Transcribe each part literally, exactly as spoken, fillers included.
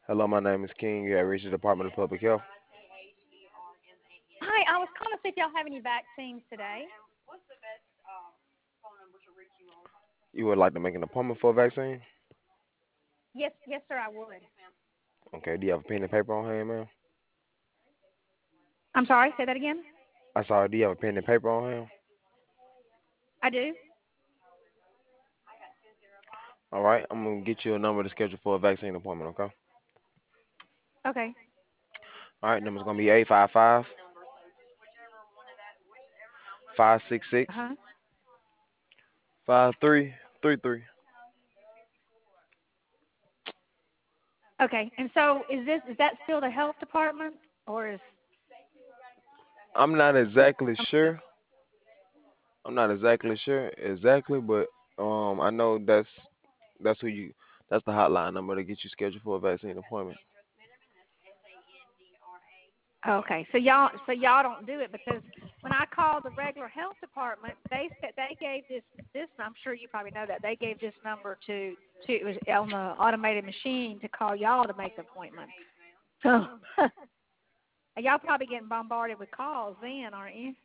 Hello, my name is King. You have reached the Department of Public Health. Hi, I was calling to see if y'all have any vaccines today. You would like to make an appointment for a vaccine? Yes, yes, sir, I would. Okay. Do you have a pen and paper on hand, ma'am? I'm sorry, say that again. I sorry. Do you have a pen and paper on hand? I do. All right. I'm gonna get you a number to schedule for a vaccine appointment. Okay. Okay. All right. Number's gonna be eight five five five six six Uh huh. five three three three. Okay. And so, is this is that still the health department, or is I'm not exactly um, sure. I'm not exactly sure exactly, but um, I know that's that's who you. That's the hotline number to get you scheduled for a vaccine appointment. okay? So y'all, so y'all don't do it because when I called the regular health department, they said they gave this this. I'm sure you probably know that they gave this number to to it was on the automated machine to call y'all to make the appointment. So y'all probably getting bombarded with calls then, aren't you?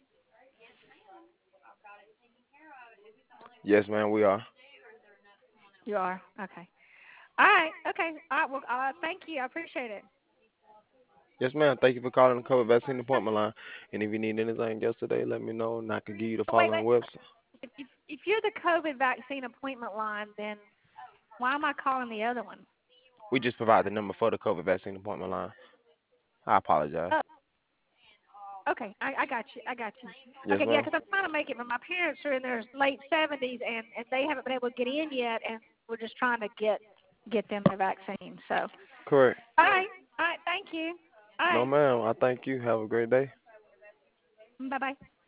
Yes, ma'am. We are. You are. Okay. All right. Okay. All right. Well, uh, thank you. I appreciate it. Yes, ma'am. Thank you for calling the COVID vaccine appointment line. And if you need anything else today, let me know, and I can give you the Oh, wait, following wait. website. If, if if you're the COVID vaccine appointment line, then why am I calling the other one? We just provide the number for the COVID vaccine appointment line. I apologize. Oh, okay. I, I got you. I got you. Yes, Okay. Yeah, ma'am. because I'm trying to make it, but my parents are in their late seventies, and and they haven't been able to get in yet, and we're just trying to get get them their vaccine. So, Correct. all right. All right. Thank you. All No, right. ma'am. I thank you. Have a great day. Bye bye.